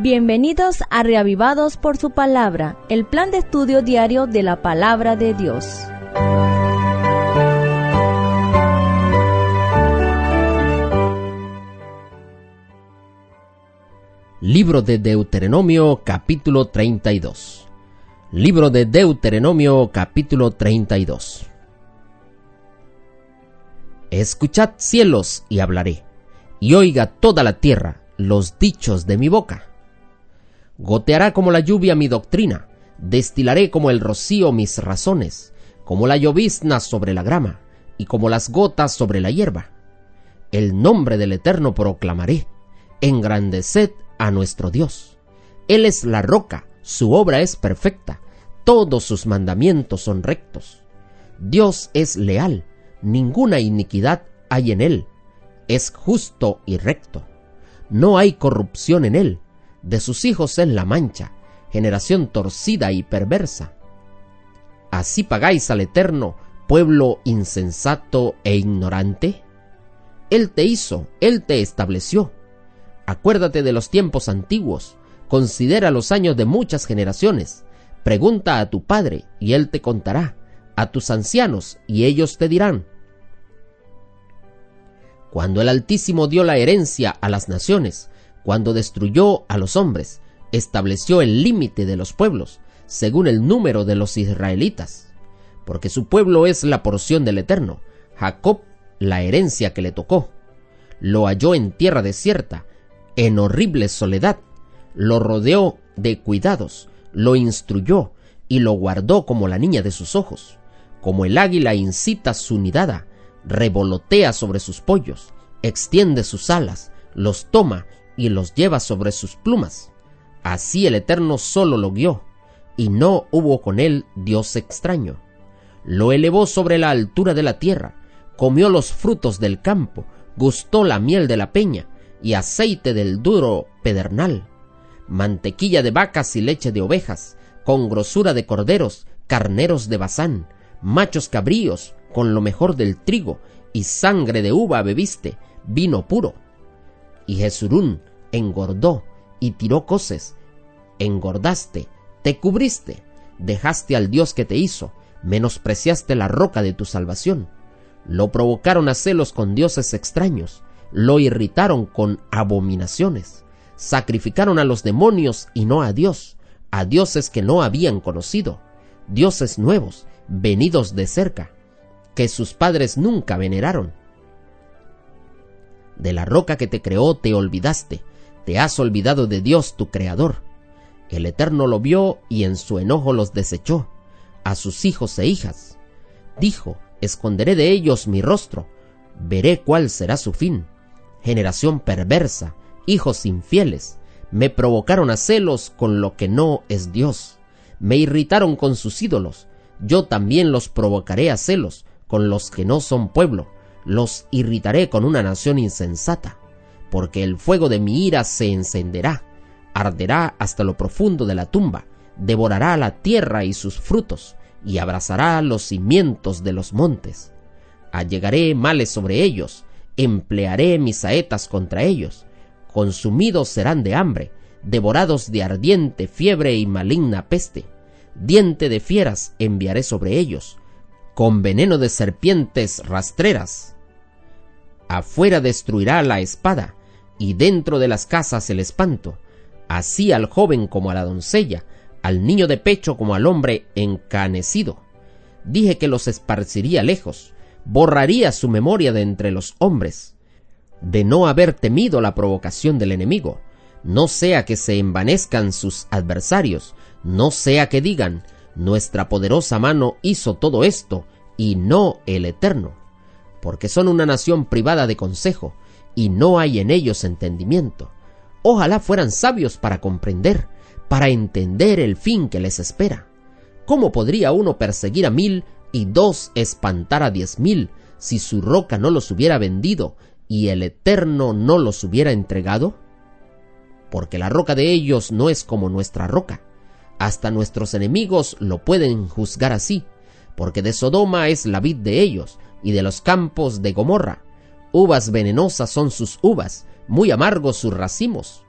Bienvenidos a Reavivados por su Palabra, el plan de estudio diario de la Palabra de Dios. Libro de Deuteronomio, capítulo 32. Libro de Deuteronomio, capítulo 32. Escuchad, cielos, y hablaré, y oiga toda la tierra los dichos de mi boca. Goteará como la lluvia mi doctrina, destilaré como el rocío mis razones, como la llovizna sobre la grama, y como las gotas sobre la hierba. El nombre del Eterno proclamaré, engrandeced a nuestro Dios. Él es la roca, su obra es perfecta, todos sus mandamientos son rectos. Dios es leal, ninguna iniquidad hay en él, es justo y recto. No hay corrupción en él, de sus hijos es la mancha, generación torcida y perversa. ¿Así pagáis al Eterno, pueblo insensato e ignorante? Él te hizo, él te estableció. Acuérdate de los tiempos antiguos, considera los años de muchas generaciones. Pregunta a tu padre, y él te contará, a tus ancianos, y ellos te dirán. Cuando el Altísimo dio la herencia a las naciones, cuando destruyó a los hombres, estableció el límite de los pueblos, según el número de los israelitas. Porque su pueblo es la porción del Eterno, Jacob la herencia que le tocó. Lo halló en tierra desierta, en horrible soledad, lo rodeó de cuidados, lo instruyó y lo guardó como la niña de sus ojos. Como el águila incita su nidada, revolotea sobre sus pollos, extiende sus alas, los toma y los lleva sobre sus plumas. Así el Eterno solo lo guió, y no hubo con él Dios extraño. Lo elevó sobre la altura de la tierra, comió los frutos del campo, gustó la miel de la peña y aceite del duro pedernal, mantequilla de vacas y leche de ovejas, con grosura de corderos, carneros de Basán, machos cabríos, con lo mejor del trigo, y sangre de uva bebiste, vino puro. Y Jesurún engordó y tiró coces, engordaste, te cubriste, dejaste al Dios que te hizo, menospreciaste la roca de tu salvación. Lo provocaron a celos con dioses extraños, lo irritaron con abominaciones, sacrificaron a los demonios y no a Dios, a dioses que no habían conocido, dioses nuevos, venidos de cerca, que sus padres nunca veneraron. De la roca que te creó te olvidaste, te has olvidado de Dios tu Creador. El Eterno lo vio y en su enojo los desechó, a sus hijos e hijas. Dijo, esconderé de ellos mi rostro, veré cuál será su fin. Generación perversa, hijos infieles, me provocaron a celos con lo que no es Dios. Me irritaron con sus ídolos, yo también los provocaré a celos con los que no son pueblo, los irritaré con una nación insensata, porque el fuego de mi ira se encenderá, arderá hasta lo profundo de la tumba, devorará la tierra y sus frutos, y abrazará los cimientos de los montes. Allegaré males sobre ellos, emplearé mis saetas contra ellos, consumidos serán de hambre, devorados de ardiente fiebre y maligna peste. Diente de fieras enviaré sobre ellos, con veneno de serpientes rastreras. Afuera destruirá la espada, y dentro de las casas el espanto, así al joven como a la doncella, al niño de pecho como al hombre encanecido. Dije que los esparciría lejos, borraría su memoria de entre los hombres, de no haber temido la provocación del enemigo, no sea que se envanezcan sus adversarios, no sea que digan, nuestra poderosa mano hizo todo esto, y no el Eterno, porque son una nación privada de consejo, y no hay en ellos entendimiento. Ojalá fueran sabios para comprender, para entender el fin que les espera. ¿Cómo podría uno perseguir a 1000 y 2 espantar a 10,000 si su roca no los hubiera vendido y el Eterno no los hubiera entregado? Porque la roca de ellos no es como nuestra roca. Hasta nuestros enemigos lo pueden juzgar así, porque de Sodoma es la vid de ellos, y de los campos de Gomorra. Uvas venenosas son sus uvas, muy amargos sus racimos.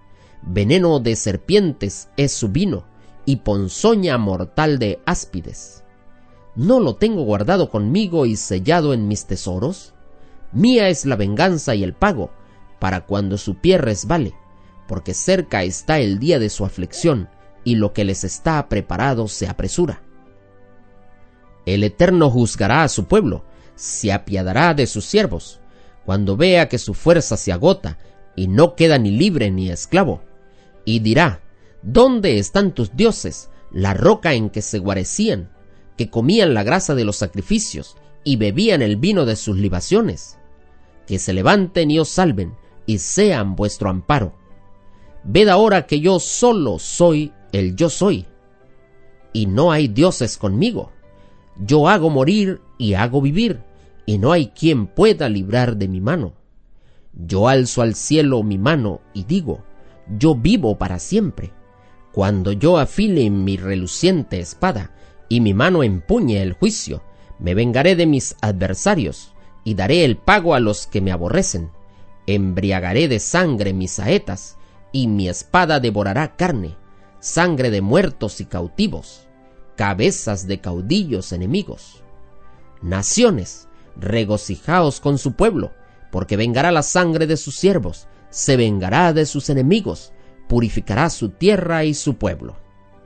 veneno de serpientes es su vino, y ponzoña mortal de áspides. ¿No lo tengo guardado conmigo y sellado en mis tesoros? Mía es la venganza y el pago, para cuando su pie resbale, porque cerca está el día de su aflicción, y lo que les está preparado se apresura. El Eterno juzgará a su pueblo, se apiadará de sus siervos, cuando vea que su fuerza se agota, y no queda ni libre ni esclavo. Y dirá: ¿dónde están tus dioses, la roca en que se guarecían, que comían la grasa de los sacrificios, y bebían el vino de sus libaciones? Que se levanten y os salven, y sean vuestro amparo. Ved ahora que yo solo soy el yo soy, y no hay dioses conmigo. Yo hago morir y hago vivir, y no hay quien pueda librar de mi mano. Yo alzo al cielo mi mano y digo: yo vivo para siempre. Cuando yo afile mi reluciente espada, y mi mano empuñe el juicio, me vengaré de mis adversarios, y daré el pago a los que me aborrecen. Embriagaré de sangre mis saetas, y mi espada devorará carne, sangre de muertos y cautivos, cabezas de caudillos enemigos. Naciones, regocijaos con su pueblo, porque vengará la sangre de sus siervos, se vengará de sus enemigos, purificará su tierra y su pueblo.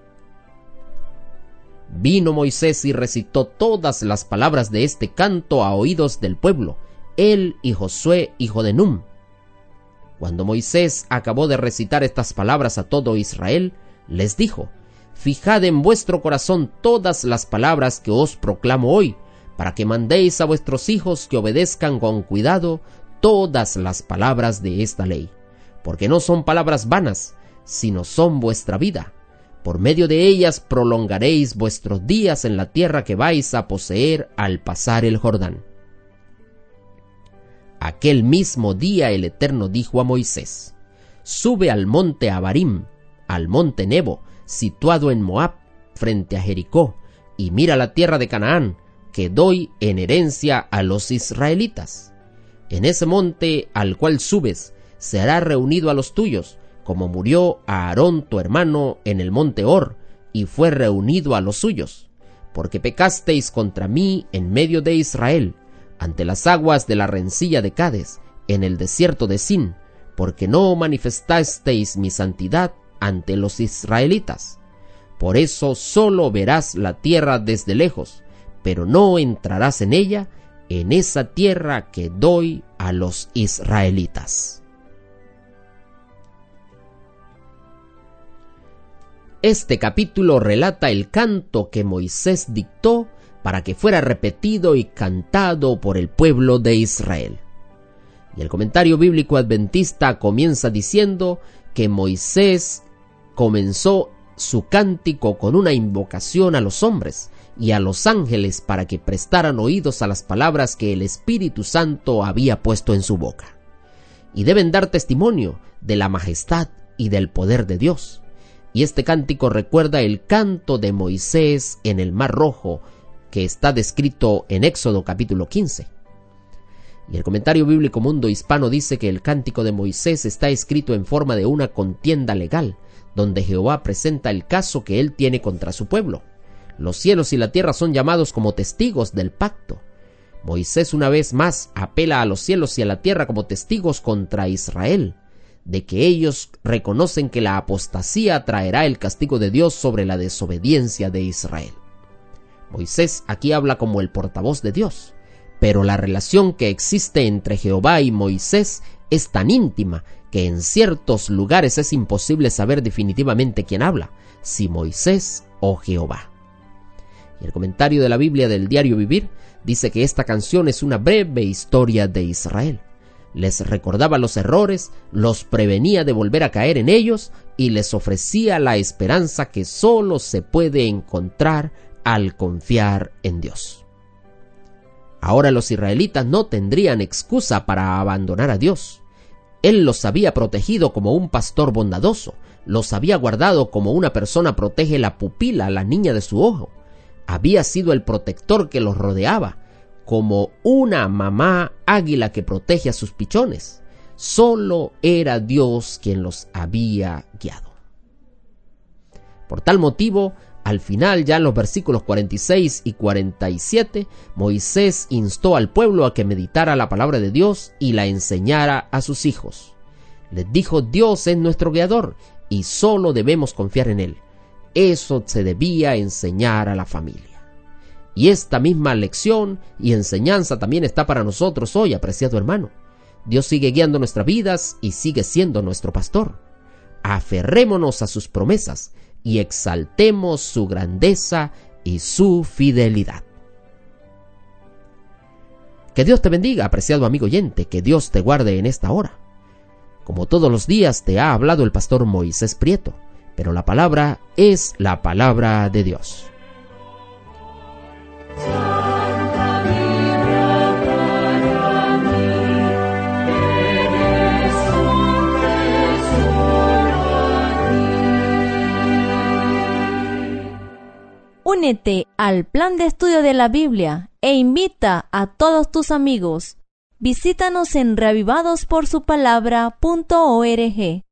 Vino Moisés y recitó todas las palabras de este canto a oídos del pueblo, él y Josué hijo de Nun. Cuando Moisés acabó de recitar estas palabras a todo Israel, les dijo: fijad en vuestro corazón todas las palabras que os proclamo hoy, para que mandéis a vuestros hijos que obedezcan con cuidado todas las palabras de esta ley, porque no son palabras vanas, sino son vuestra vida. Por medio de ellas prolongaréis vuestros días en la tierra que vais a poseer al pasar el Jordán. Aquel mismo día el Eterno dijo a Moisés: sube al monte Abarim, al monte Nebo, situado en Moab, frente a Jericó, y mira la tierra de Canaán, que doy en herencia a los israelitas. En ese monte al cual subes, será reunido a los tuyos, como murió Aarón tu hermano en el monte Hor, y fue reunido a los suyos, porque pecasteis contra mí en medio de Israel, ante las aguas de la rencilla de Cades, en el desierto de Sin, porque no manifestasteis mi santidad ante los israelitas. Por eso solo verás la tierra desde lejos, pero no entrarás en ella, en esa tierra que doy a los israelitas. Este capítulo relata el canto que Moisés dictó para que fuera repetido y cantado por el pueblo de Israel. Y el comentario bíblico adventista comienza diciendo que Moisés comenzó su cántico con una invocación a los hombres y a los ángeles para que prestaran oídos a las palabras que el Espíritu Santo había puesto en su boca. Y deben dar testimonio de la majestad y del poder de Dios. Y este cántico recuerda el canto de Moisés en el Mar Rojo, que está descrito en Éxodo capítulo 15. Y el comentario bíblico Mundo Hispano dice que el cántico de Moisés está escrito en forma de una contienda legal, donde Jehová presenta el caso que él tiene contra su pueblo. Los cielos y la tierra son llamados como testigos del pacto. Moisés una vez más apela a los cielos y a la tierra como testigos contra Israel, de que ellos reconocen que la apostasía traerá el castigo de Dios sobre la desobediencia de Israel. Moisés aquí habla como el portavoz de Dios, pero la relación que existe entre Jehová y Moisés es tan íntima que en ciertos lugares es imposible saber definitivamente quién habla, si Moisés o Jehová. Y el comentario de la Biblia del Diario Vivir dice que esta canción es una breve historia de Israel. Les recordaba los errores, los prevenía de volver a caer en ellos y les ofrecía la esperanza que solo se puede encontrar al confiar en Dios. Ahora los israelitas no tendrían excusa para abandonar a Dios. Él los había protegido como un pastor bondadoso, los había guardado como una persona protege la pupila, la niña de su ojo. Había sido el protector que los rodeaba, como una mamá águila que protege a sus pichones. Solo era Dios quien los había guiado. Por tal motivo, al final, ya en los versículos 46 y 47, Moisés instó al pueblo a que meditara la palabra de Dios y la enseñara a sus hijos. Les dijo: Dios es nuestro guiador y solo debemos confiar en Él. Eso se debía enseñar a la familia. Y esta misma lección y enseñanza también está para nosotros hoy, apreciado hermano. Dios sigue guiando nuestras vidas y sigue siendo nuestro pastor. Aferrémonos a sus promesas y exaltemos su grandeza y su fidelidad. Que Dios te bendiga, apreciado amigo oyente, que Dios te guarde en esta hora. Como todos los días te ha hablado el pastor Moisés Prieto, pero la palabra es la palabra de Dios. Únete al plan de estudio de la Biblia e invita a todos tus amigos. Visítanos en reavivadosporsupalabra.org.